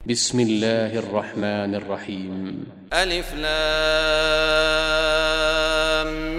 بسم الله الرحمن الرحيم. ألف لام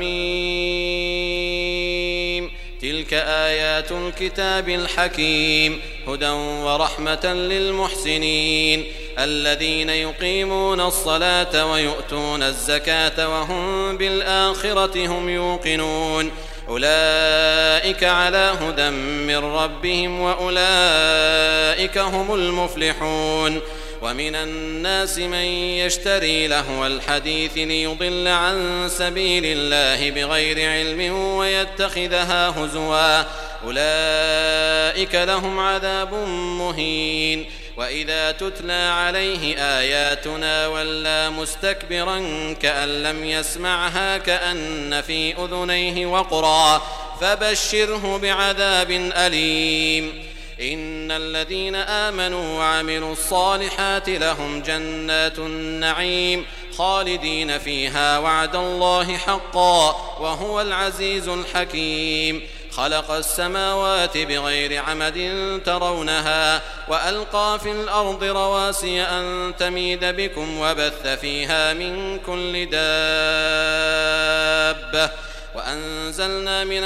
ميم. تلك آيات الكتاب الحكيم هدى ورحمة للمحسنين الذين يقيمون الصلاة ويؤتون الزكاة وهم بالآخرة هم يوقنون أولئك على هدى من ربهم وأولئك هم المفلحون. ومن الناس من يشتري لهو الحديث ليضل عن سبيل الله بغير علم ويتخذها هزوا أولئك لهم عذاب مهين. وإذا تتلى عليه آياتنا ولى مستكبرا كأن لم يسمعها كأن في أذنيه وقرا فبشره بعذاب أليم. إن الذين آمنوا وعملوا الصالحات لهم جنات النعيم خالدين فيها وعد الله حقا وهو العزيز الحكيم. خلق السماوات بغير عمد ترونها وألقى في الأرض رواسي أن تميد بكم وبث فيها من كل دابة وأنزلنا من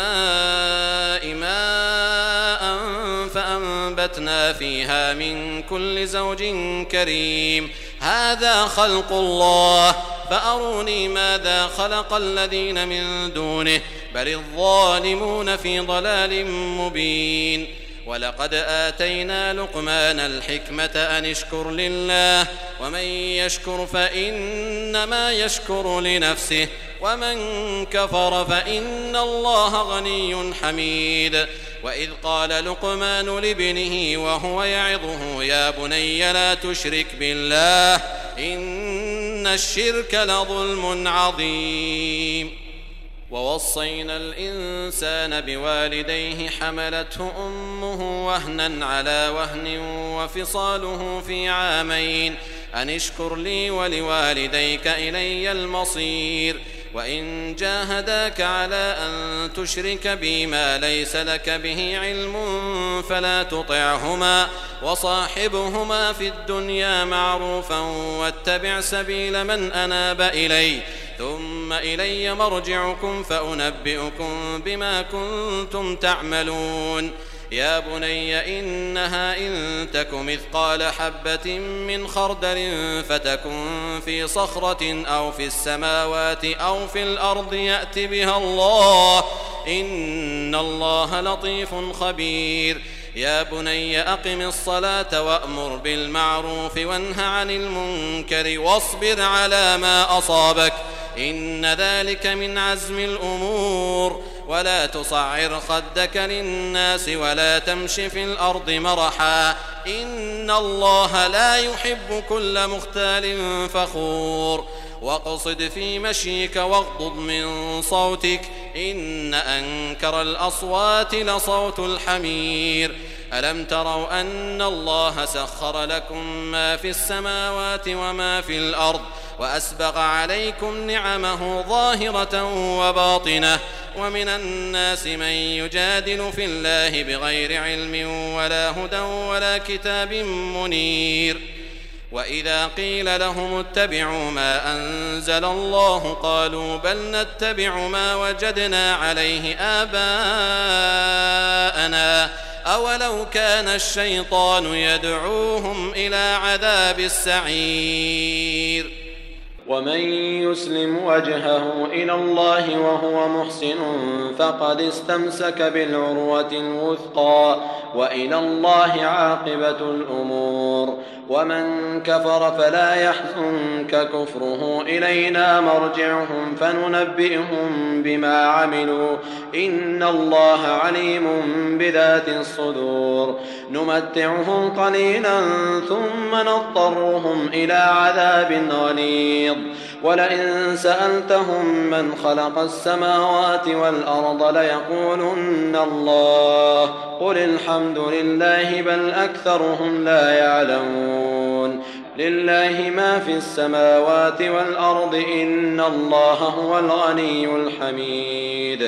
السماء ماء فأنبتنا فيها من كل زوج كريم. هذا خلق الله فأروني ماذا خلق الذين من دونه بل الظالمون في ضلال مبين. ولقد آتينا لقمان الحكمة أن اشكر لله ومن يشكر فإنما يشكر لنفسه ومن كفر فإن الله غني حميد. وإذ قال لقمان لابنه وهو يعظه يا بني لا تشرك بالله إن الشرك لظلم عظيم. ووصينا الإنسان بوالديه حملته أمه وهنا على وهن وفصاله في عامين أن اشكر لي ولوالديك إلي المصير. وإن جاهداك على أن تشرك بي ما ليس لك به علم فلا تطعهما وصاحبهما في الدنيا معروفا واتبع سبيل من أناب إلي ثم إلي مرجعكم فأنبئكم بما كنتم تعملون. يا بني إنها إن تك مثقال حبة من خردل فتكن في صخرة أو في السماوات أو في الأرض يأت بها الله إن الله لطيف خبير. يا بني أقم الصلاة وأمر بالمعروف وانه عن المنكر واصبر على ما أصابك إن ذلك من عزم الأمور. ولا تصعر خدك للناس ولا تمش في الأرض مرحا إن الله لا يحب كل مختال فخور. واقصد في مشيك واغضض من صوتك إن أنكر الأصوات لصوت الحمير. ألم تروا أن الله سخر لكم ما في السماوات وما في الأرض وأسبغ عليكم نعمه ظاهرة وباطنة ومن الناس من يجادل في الله بغير علم ولا هدى ولا كتاب منير. وإذا قيل لهم اتبعوا ما أنزل الله قالوا بل نتبع ما وجدنا عليه آباءنا أولو كان الشيطان يدعوهم إلى عذاب السعير. ومن يسلم وجهه إلى الله وهو محسن فقد استمسك بالعروة الوثقى وإلى الله عاقبة الأمور. ومن كفر فلا يحزنك كفره إلينا مرجعهم فننبئهم بما عملوا إن الله عليم بذات الصدور. نمتعهم قليلا ثم نضطرهم إلى عذاب غليظ. ولئن سألتهم من خلق السماوات والأرض ليقولن الله قل الحمد لله بل أكثرهم لا يعلمون. لله ما في السماوات والأرض إن الله هو الغني الحميد.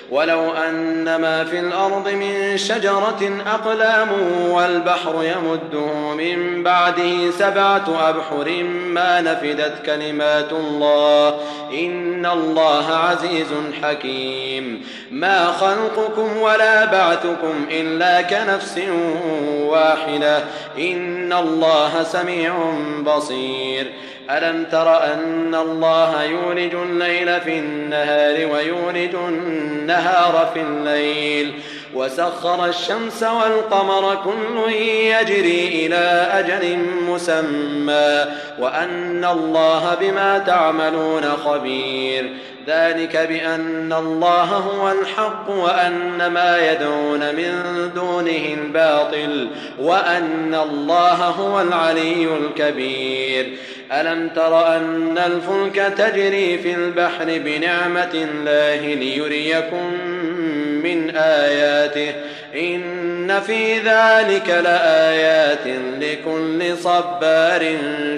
ولو أن ما في الأرض من شجرة أقلام والبحر يمده من بعده 7 أبحر ما نفدت كلمات الله إن الله عزيز حكيم ما خلقكم ولا بعثكم إلا كنفس واحدة إن الله سميع بصير ألم تر أن الله يولج الليل في النهار ويولج النهار في الليل وسخر الشمس والقمر كل يجري إلى أجل مسمى وأن الله بما تعملون خبير ذلك بأن الله هو الحق وأن ما يدعون من دونه الباطل وأن الله هو العلي الكبير ألم تر أن الفلك تجري في البحر بنعمة الله ليريكم من آياته إن في ذلك لآيات لكل صبار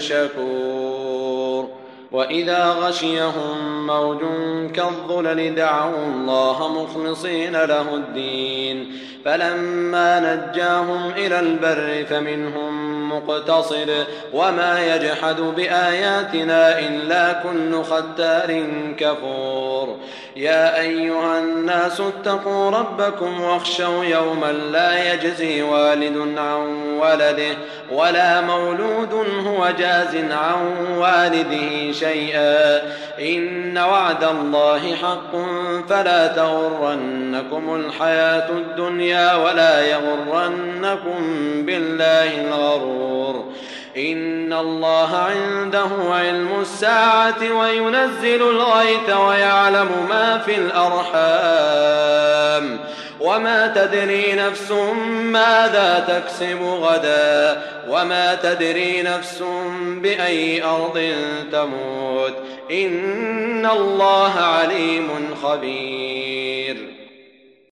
شكور وإذا غشيهم موج كالظلل دعوا الله مخلصين له الدين فلما نجاهم إلى البر فمنهم مقتصد وما يجحد بآياتنا إلا كل ختار كفور يا أيها الناس اتقوا ربكم واخشوا يوما لا يجزي والد عن ولده ولا مولود هو جاز عن والده شيئا إن وعد الله حق فلا تغرنكم الحياة الدنيا ولا يغرنكم بالله الغرور إن الله عنده علم الساعة وينزل الغيث ويعلم ما في الأرحام وما تدري نفس ماذا تكسب غدا وما تدري نفس بأي أرض تموت إن الله عليم خبير